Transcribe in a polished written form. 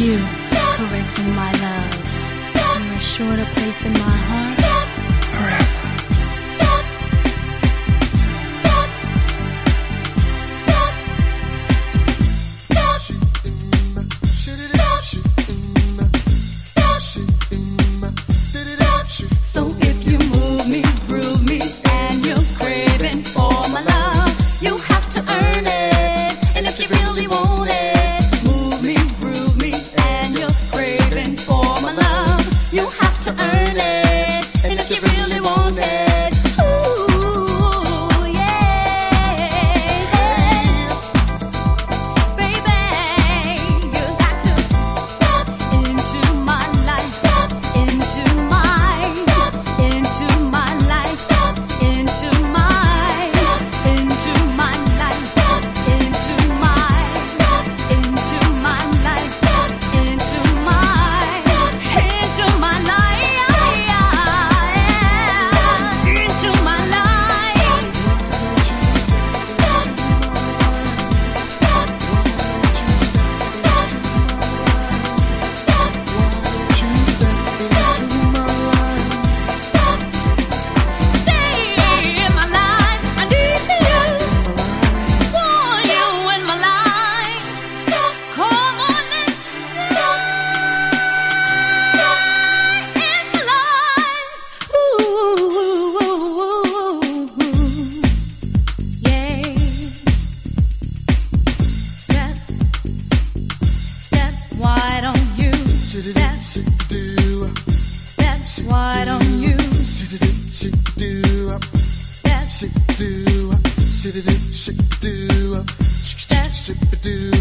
you, caressing my love. You're assured a place in my heart forever. So if you move me, groove me, and you're craving for my love, you have to earn it. And if you really want it, move me, groove me, and you're craving for my love, you have to earn it. And if you really want it, ooh, yeah, baby, you got to step into my life, into my life, into my life, into my life, into my life, into my life, into my life, into my stay in my life. I need you, want you in my life. Come on and stay in my life. Ooh, yeah. Step, why don't you step? Step, why don't you step? Step,